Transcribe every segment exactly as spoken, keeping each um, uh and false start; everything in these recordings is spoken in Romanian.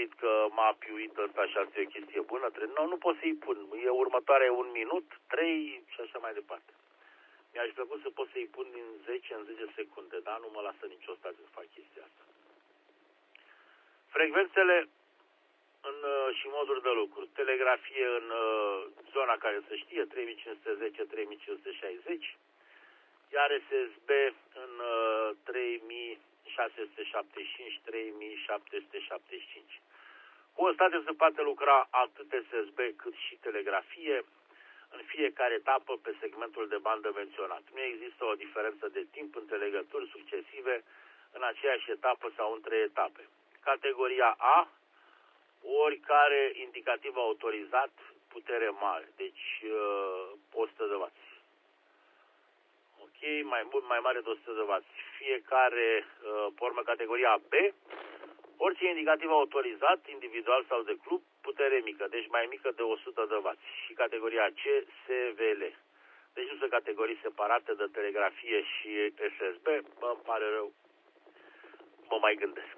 citit că m-a piuit ăsta și asta e o chestie bună. Nu, nu pot să-i pun. E următoarea un minut, trei și așa mai departe. Mi-aș plăcut să pot să-i pun din zece în zece secunde, dar nu mă lasă nicio stație să fac chestia asta. Frecvențele în, și moduri de lucru. Telegrafie în uh, zona care se știe, trei mii cinci sute zece - trei mii cinci sute șaizeci, iar S S B în uh, trei mii șase sute șaptezeci și cinci - trei mii șapte sute șaptezeci și cinci. Cu o stație se poate lucra atât S S B cât și telegrafie în fiecare etapă pe segmentul de bandă menționat. Nu există o diferență de timp între legături succesive în aceeași etapă sau între etape. Categoria A, oricare indicativ autorizat, putere mare, deci o sută de wați. Ok, mai mult, mai mare de o sută de wați. Fiecare, pe urmă, categoria B, orice indicativ autorizat, individual sau de club, putere mică, deci mai mică de o sută de wați. Și categoria C, S V L. Deci nu sunt categorii separate de telegrafie și S S B, mă pare rău, mă mai gândesc.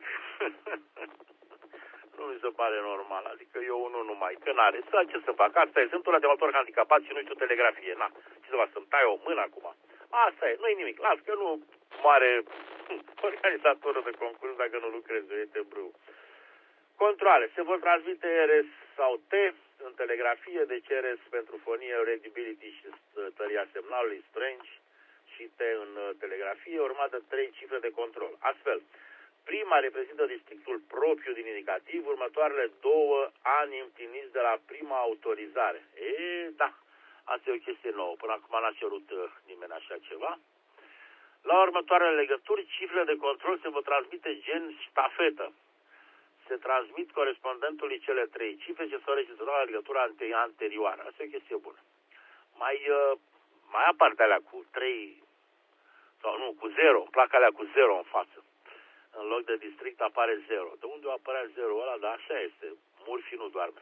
Nu mi se pare normal, adică eu unul numai, că n-are, să ce să fac, asta e, sunt una de motor handicapat și nu știu telegrafie, na, ce să fac, să-mi tai o mână acum, asta e, nu-i nimic, las că nu moare organizatorul de concurs dacă nu lucreze, este brâu. Controale, se vor transmite R S sau T în telegrafie, deci R S pentru fonie, readability și tăria semnalului, strange, și T în telegrafie, urmat de trei cifre de control. Astfel, prima reprezintă districtul propriu din indicativ, următoarele două ani împliniți de la prima autorizare. E, da, asta e o chestie nouă. Până acum n-a cerut nimeni așa ceva. La următoarele legături, cifrele de control se vor transmite gen ștafetă. Se transmit corespondentului cele trei cifre ce s-au registrat la legătura anterioară. Asta e o chestie bună. Mai, mai apar de alea cu trei, sau nu, cu zero, placa alea cu zero în față. În loc de district apare zero. De unde apărea zero ăla? Dar așa este. Murphy nu doarme.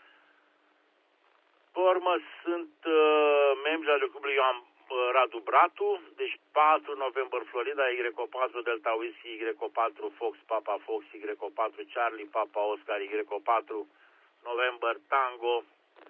Pe urmă sunt uh, membri ale clubului Ioan uh, Radu Bratu. Deci patru November Florida, Y O patru Delta Whiskey, Y O patru Fox Papa Fox, Y O patru Charlie Papa Oscar, Y O patru November Tango,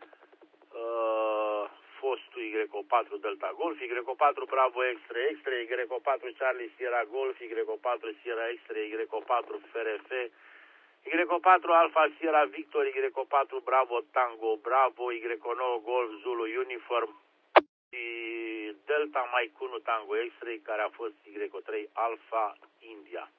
uh, fostul Y O patru Delta Golf, Y O patru Bravo Extra Extra, Y O patru Charlie Sierra Golf, Y O patru Sierra Extra, Y O patru F R F, Y O patru Alpha Sierra Victor, Y O patru Bravo Tango Bravo, Y O nouă Golf Zulu Uniform și Delta Mike unu Tango Extra, care a fost Y O trei Alpha India.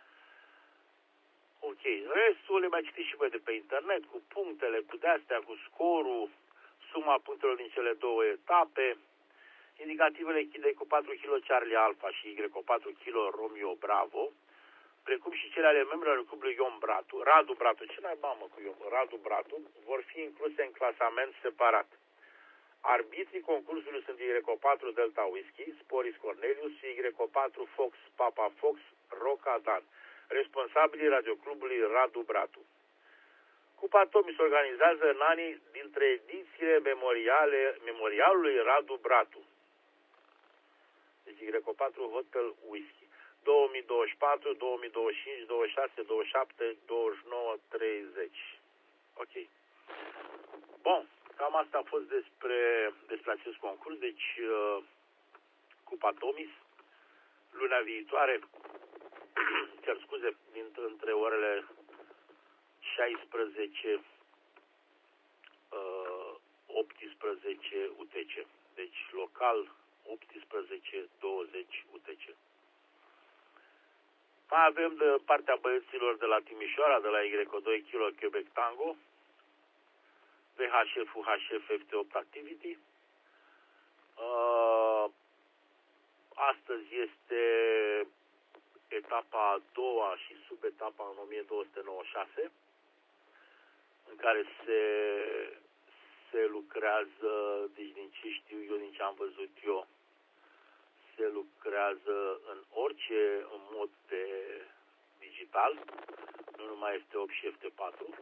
Ok, restul le mai citiți și voi de pe internet, cu punctele, cu de-astea, cu scorul, suma punctelor din cele două etape, indicativele Y O patru Kilo Charlie Alpha și Y O patru Kilo Romeo Bravo, precum și cele ale membrilor clubului Ion Bratu, Radu Bratu, ce n-ai mamă cu Ion, Radu Bratu, vor fi incluse în clasament separat. Arbitrii concursului sunt Y O patru Delta Whiskey, Sporis Cornelius și Y O patru Fox Papa Fox Roca Dan, responsabilii radioclubului Radu Bratu. Cupa Tomii se organizează în anii dintre edițiile memoriale, memorialului Radu Bratu. Deci Y O patru Hotel Whisky. două mii douăzeci și patru, două mii douăzeci și cinci, douăzeci și șase, douăzeci și șapte, douăzeci și nouă, treizeci. Ok. Bun. Cam asta a fost despre, despre acest concurs. Deci, uh, Cupa Tomis, luna viitoare, cer scuze, dintre, între orele șaisprezece, uh, optsprezece U T C. Deci, local, optsprezece douăzeci U T C. Mai avem de partea băieților de la Timișoara, de la Y O doi Kilo Quebec Tango, V H F U H F F T opt Activity. Uh, astăzi este etapa a doua și subetapa în o mie două sute nouăzeci și șase, în care se, se lucrează, deci din ce știu eu, din ce am văzut eu, se lucrează în orice în mod de digital, nu numai F T opt și F T patru.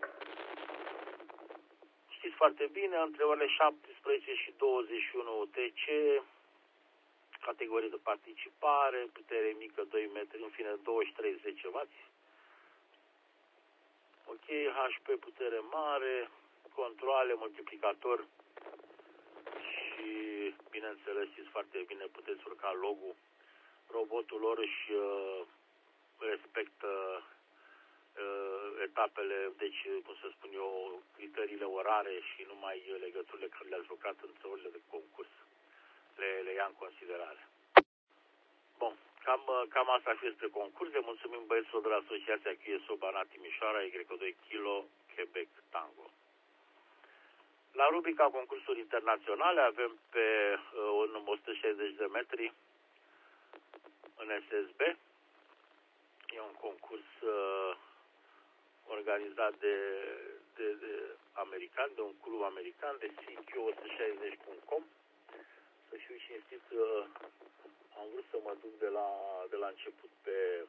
Știți foarte bine, între orele șaptesprezece și douăzeci și unu U T C, categorie de participare, putere mică doi metri, în fine douăzeci și trei zece wați. Ok, H P putere mare, controle, multiplicator și, bineînțeles, știți foarte bine, puteți urca logul. Robotul lor își uh, respectă uh, etapele, deci, cum să spun eu, criteriile orare și numai legăturile care le-ați lucrat în țările de concurs le, le ia în considerare. Bun, cam, cam asta ar fi despre concurse. Mulțumim băieților de la Asociația Q S O Banat Timișoara, Y doi Kilo, Quebec Tango. La rubrica concursuri internaționale avem pe uh, un o sută șaizeci de metri în S S B. E un concurs uh, organizat de, de, de american, de un club american, de C Q o sută șaizeci punct com. Să fiu cinstit, uh, am vrut să mă duc de la, de la început pe,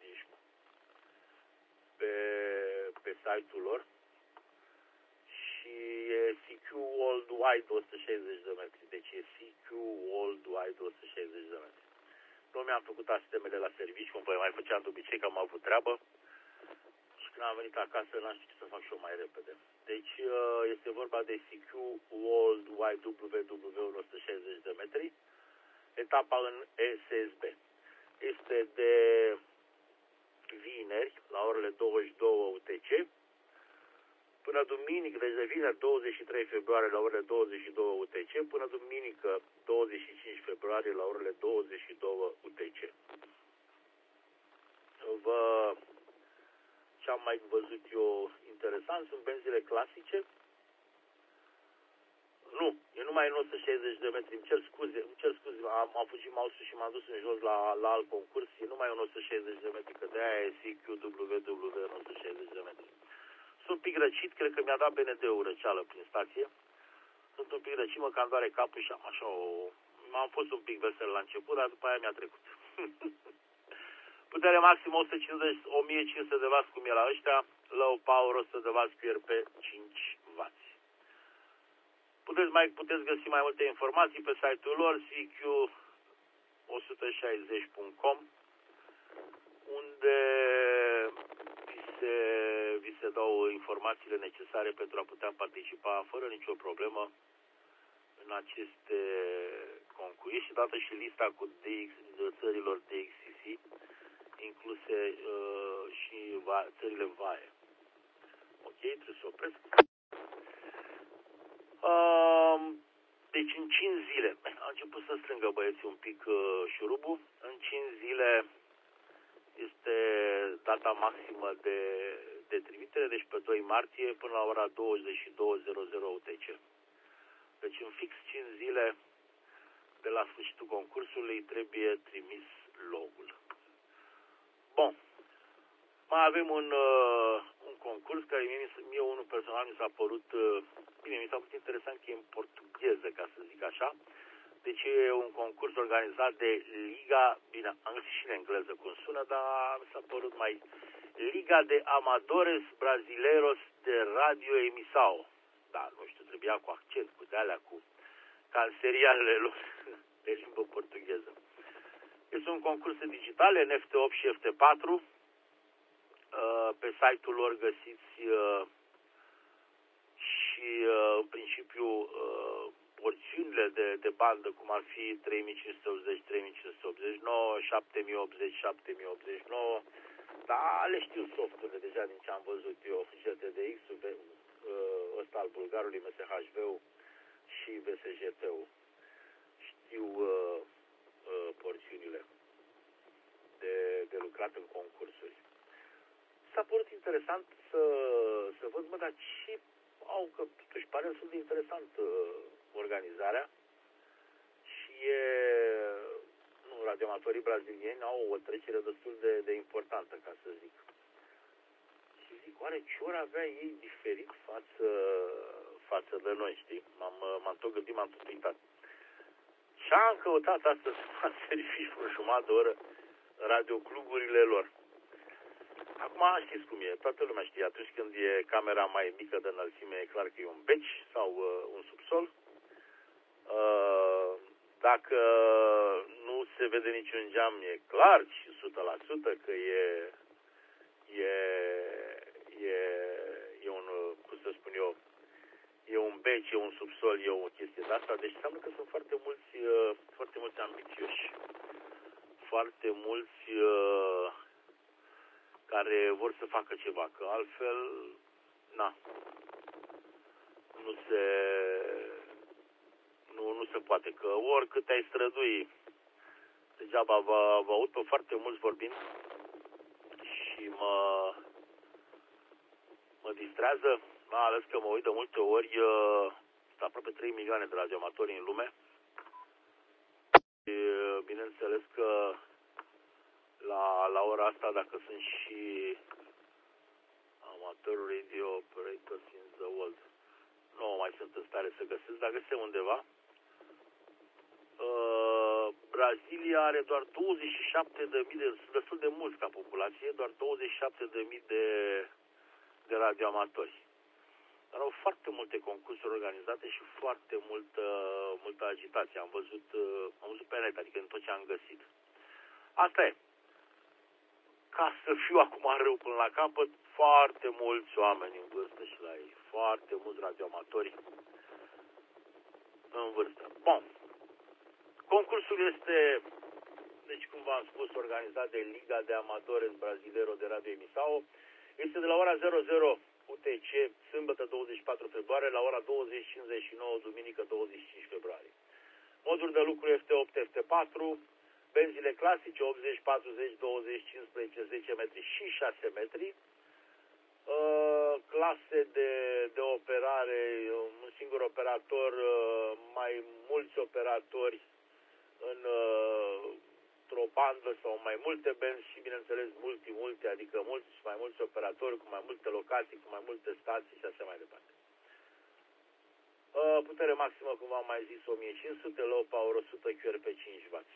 pe, pe site-ul lor și e C Q Worldwide o sută șaizeci de metri. Deci e C Q Worldwide o sută șaizeci de metri. Nu mi-am făcut asistemele la serviciu, cum mai făceam de obicei, că am avut treabă. Și când am venit acasă, n-am știut ce să fac și eu mai repede. Deci este vorba de C Q Worldwide W W o sută șaizeci de metri. Etapa în S S B. Este de vineri, la orele douăzeci și două U T C, până duminică, deci de vineri douăzeci și trei februarie la orele douăzeci și două U T C, până duminică douăzeci și cinci februarie la orele douăzeci și două U T C. Vă, ce am mai văzut eu interesant sunt benzile clasice. Nu, e numai în o sută șaizeci de metri, îmi cer scuze, îmi cer scuze, am, am fugit mouse-ul și m-am dus în jos la, la alt concurs, e numai în o sută șaizeci de metri, că de-aia e C Q W W în o sută șaizeci de metri. Sunt un pic răcit, cred că mi-a dat B N D-ul răceală prin stație. Sunt un pic răcit, mă cam doare capul și am așa o... M-am fost un pic vesel la început, dar după aia mi-a trecut. Putere maximă o sută cincizeci, o mie cinci sute de wați, cum e la ăștia, low power o sută de wați Q R P cinci wați. Puteți, mai, puteți găsi mai multe informații pe site-ul lor, C Q o sută șaizeci punct com, unde vi se, vi se dau informațiile necesare pentru a putea participa fără nicio problemă în aceste concurs și dată și lista cu D X, țărilor D X C C, incluse uh, și va, țările V A E. Ok, trebuie să opresc. Uh, deci în cinci zile, a început să strângă băieții un pic uh, șurubul, în cinci zile este data maximă de, de trimitere, deci pe doi martie până la ora douăzeci și două U T C. Deci în fix cinci zile de la sfârșitul concursului trebuie trimis logul. Bun. Mai avem un, uh, un concurs care mie, mie unul personal mi s-a părut, uh, bine, mi s-a părut interesant că e în portugheză, ca să zic așa. Deci e un concurs organizat de Liga, bine, am găsit și în engleză cum sună, dar mi s-a părut mai Liga de Amadores Brasileiros de Radio Emissão. Da, nu știu, trebuia cu accent, cu de-alea, cu ca în serialele lor de limbă portugheză. Este un concurs digital, N F T opt și F T patru. Pe site-ul lor găsiți și, în principiu, porțiunile de, de bandă, cum ar fi trei mii cinci sute optzeci, trei mii cinci sute optzeci și nouă, șapte mii optzeci, șapte mii optzeci și nouă, dar le știu softurile deja din ce am văzut eu, G T D X-ul, ăsta al bulgarului, M S H V-ul și V S G T-ul. Știu uh, uh, porțiunile de, de lucrat în concursuri. S-a părut interesant să, să văd, mă, dar ce au, că totuși pare destul de interesant uh, organizarea și e, nu, radioamatorii brazilieni au o trecere destul de, de importantă, ca să zic. Și zic, oare ce ori avea ei diferit față, față de noi, știi? M-am, m-am tot gândit, m-am tot uitat. Și am căutat astăzi să servici o jumătate de oră radiocluburile lor. Acum știți cum e, toată lumea știe, atunci când e camera mai mică de înălțime, e clar că e un beci sau uh, un subsol. Uh, dacă nu se vede niciun geam, e clar și o sută la sută că e, e, e, e un, cum să spun eu, e un beci, e un subsol, e o chestie de asta. Deci înseamnă că sunt foarte mulți, foarte mulți ambițioși, foarte mulți care vor să facă ceva, că altfel, na, nu se, nu, nu se poate, că oricât ai strădui, degeaba vă, vă aud pe foarte mulți vorbind și mă, mă distrează, mai ales că mă uit de multe ori, sunt aproape trei milioane de radioamatori în lume și bineînțeles că la, la ora asta, dacă sunt și amateur radio operators in the world, nu mai sunt în stare să găsesc, dar găsesc undeva. Uh, Brazilia are doar douăzeci și șapte de mii, de, destul de mulți ca populație, doar douăzeci și șapte de mii de, de radioamatori. Dar au foarte multe concursuri organizate și foarte multă, multă agitație. Am văzut, am văzut pe net, adică în tot ce am găsit. Asta e. Ca să fiu acum rău până la capăt, foarte mulți oameni în vârstă și la ei. Foarte mulți radioamatori în vârstă. Bun. Concursul este, deci cum v-am spus, organizat de Liga de Amadores Brasileiro de Radio Emissão. Este de la ora zero zero U T C, sâmbătă douăzeci și patru februarie, la ora douăzeci cincizeci și nouă, duminică douăzeci și cinci februarie. Moduri de lucru F T opt, F T patru, benzile clasice optzeci, patruzeci, douăzeci, cincisprezece, zece metri și șase metri. Uh, clase de, de operare, un singur operator, uh, mai mulți operatori în uh, într-o bandă sau mai multe benzi și, bineînțeles, multi-multe, adică mulți și mai mulți operatori cu mai multe locații, cu mai multe stații și așa mai departe. Uh, putere maximă, cum v-am mai zis, o mie cinci sute, low power o sută Q R P cinci watt.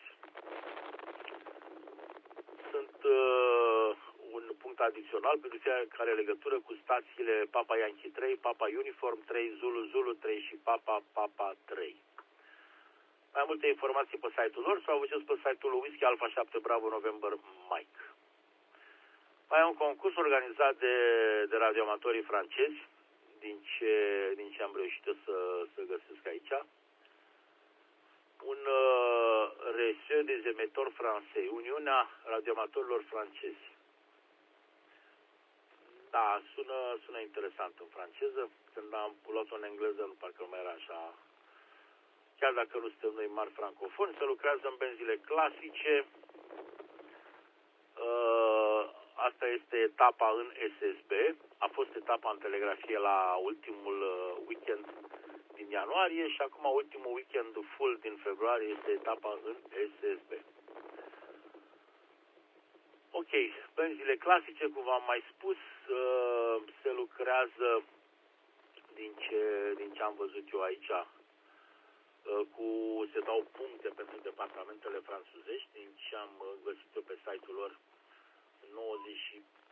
Sunt uh, un punct adițional pentru fiecare legătură cu stațiile Papa Yankee trei, Papa Uniform trei, Zulu Zulu trei și Papa Papa trei. Mai multe informații pe site-ul lor sau văzuți pe site-ul lui Whisky Alpha șapte Bravo November Mike. Mai e un concurs organizat de, de radioamatorii francezi, din ce, din ce am reușit să, să găsesc aici. Un uh, Réseau des émetteurs français, Uniunea Radioamatorilor francezi. Da, sună, sună interesant în franceză. Când am luat-o în engleză, nu parcă nu mai era așa. Chiar dacă nu suntem noi mari francofoni, se lucrează în benzile clasice. Uh, asta este etapa în S S B. A fost etapa în telegrafie la ultimul uh, weekend din ianuarie și acum ultimul weekend full din februarie este etapa în S S B. Ok, benzile clasice, cum v-am mai spus, uh, se lucrează din ce, din ce am văzut eu aici, cu, se dau puncte pentru departamentele franțuzești, din ce am găsit eu pe site-ul lor, nouăzeci și